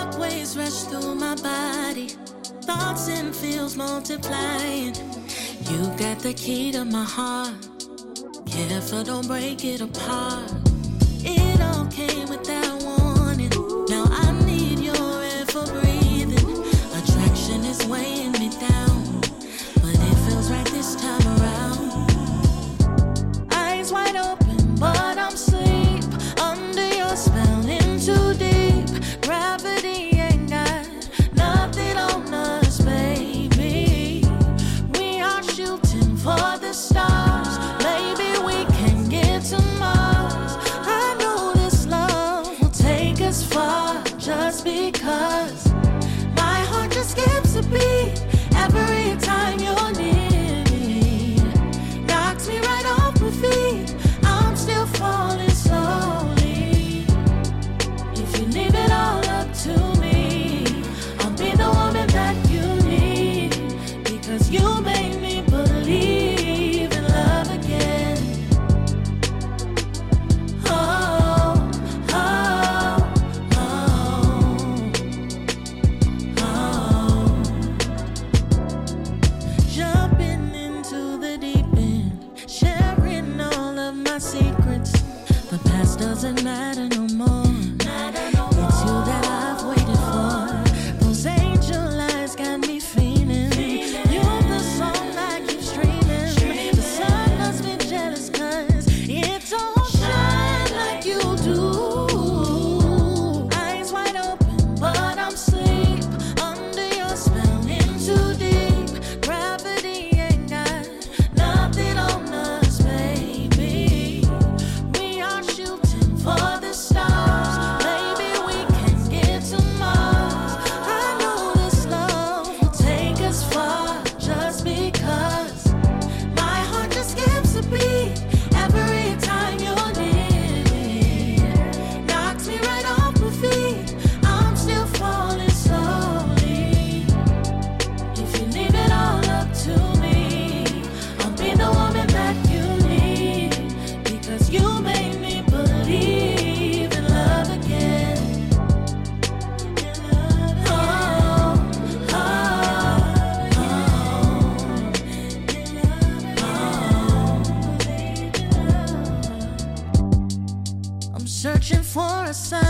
waves rush through my body, thoughts and feels multiplying. You got the key to my heart, careful don't break it apart. It all came without warning, now I need your air for breathing. Attraction is weighing me down, but it feels right this time around. Eyes wide open, but I'm asleep, under your spell, in too deep. Gravity ain't got nothing on us, baby. We are shooting for the stars, maybe we can get to Mars. I know this love will take us far, just because my heart just skips a beat every time you're near me. Knocks me right off my feet, I'm still falling slowly. If you leave it all up to me, I'll be the woman that you need, because you made me believe in love again. Oh, oh, oh, oh. Jumping into the deep end, sharing all of my secrets. The past doesn't matter no more. It's you that I've waited for. Those angel eyes got me feeling. You're the song I keep streaming. The sun must be jealous 'cause it don't shine like you do. Eyes wide open, but I'm asleep, under your spell, in too deep. Gravity ain't got nothing on us, baby. We are shooting for the stars, maybe we can get to Mars. I know this love will take us far, just because my heart just skips a beat every time you're near me. Knocks me right off my feet, I'm still falling slowly. If you leave it all up to me, I'll be the woman that you need, because you made me believe in love again. Oh, oh, oh. I'm searching for a sign.